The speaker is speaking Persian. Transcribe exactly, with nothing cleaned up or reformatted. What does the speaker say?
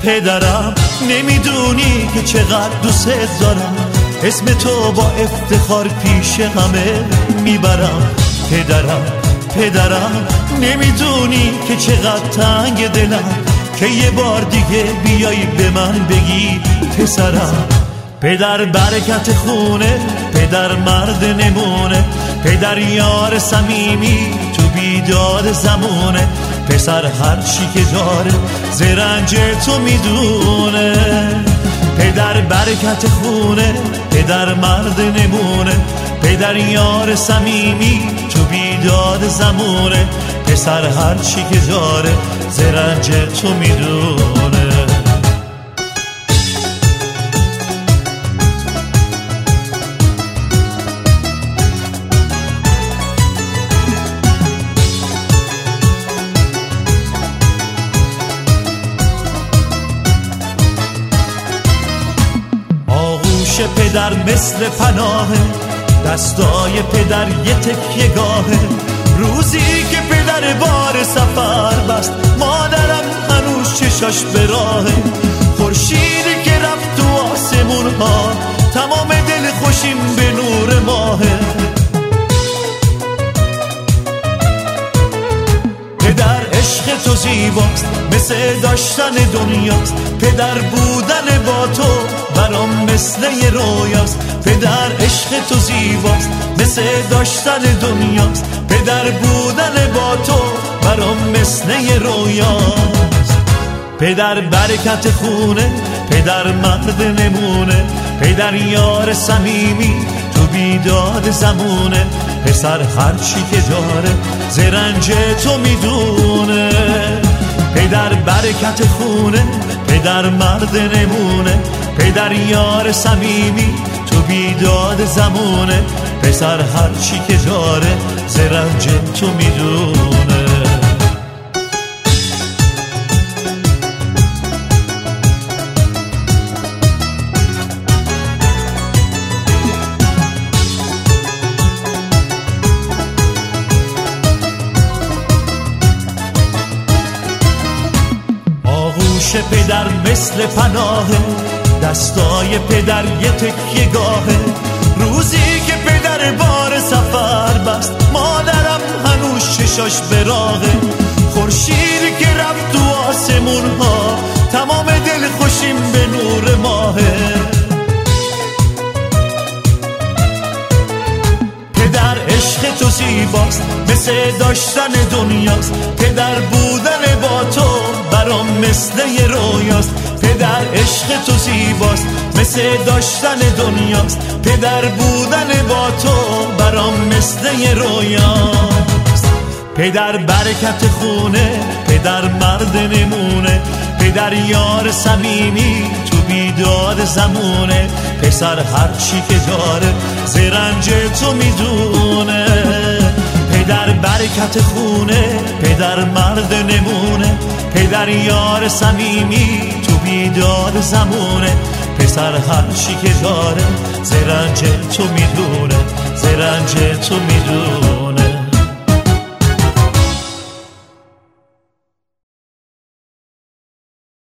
پدرم نمیدونی که چقدر دوست دارم، اسم تو با افتخار پیش همه میبرم. پدرم پدرم نمیدونی که چقدر تنگ دلم، که یه بار دیگه بیایی به من بگی پسرم. پدر برکت خونه، پدر مرد نمونه، پدر یار صمیمی تو بیداد زمونه. پسر هر چی که داره زرنج تو میدونه. پدر برکت خونه، پدر مرد نمونه، پدر یار صمیمی تو بیداد زمونه. پسر هر چی که داره زرنج تو میدونه. آغوش پدر مثل پناهه، دستای پدر یه تکیه گاهه. روزی که پدر بار سفر بست، مادرم هنوز چشاش به راهه. خورشیدی که رفت تو آسمون ها، تمام دل خوشیم به نور ماهه. پدر عشق تو زیباست، مثل داشتن دنیاست. پدر بودن با تو برام مثل یه رویاست. پدر عشق تو زیباست، مثل داشتن دنیاست. پدر بودن با تو برام مثل یه رویاست. پدر برکت خونه، پدر مرد نمونه، پدر یار صمیمی تو بیداد زمونه. پسر هر چی که داره زرنج تو میدونه. پدر برکت خونه، پدر مرد نمونه، پدر یار صمیمی تو بیداد زمونه. پسر هر چی که داره زرنج تو میدونه. آغوش پدر مثل پناهه، دستای پدر یه تکیه گاهه. روزی که پدر بار سفر بست، مادرم هنوز چشاش به راهه. خورشیدی که رفت تو آسمون ها، تمام دل خوشیم به نور ماهه. پدر عشق تو زیباست، مثل داشتن دنیاست. پدر بودن با تو برام مثل یه رویاست. پدر عشق تو زیباست، مثل داشتن دنیاست. پدر بودن با تو برام مثل یه رویاست. پدر برکت خونه، پدر مرد نمونه، پدر یار صمیمی تو بیداد زمونه. پسر هر چی که داره زرنج تو میدونه. پدر برکت خونه، پدر مرد نمونه، پدر یار صمیمی تو بیداد زمونه. پسر هر چی که داره زرنج تو میدونه، زرنج تو میدونه.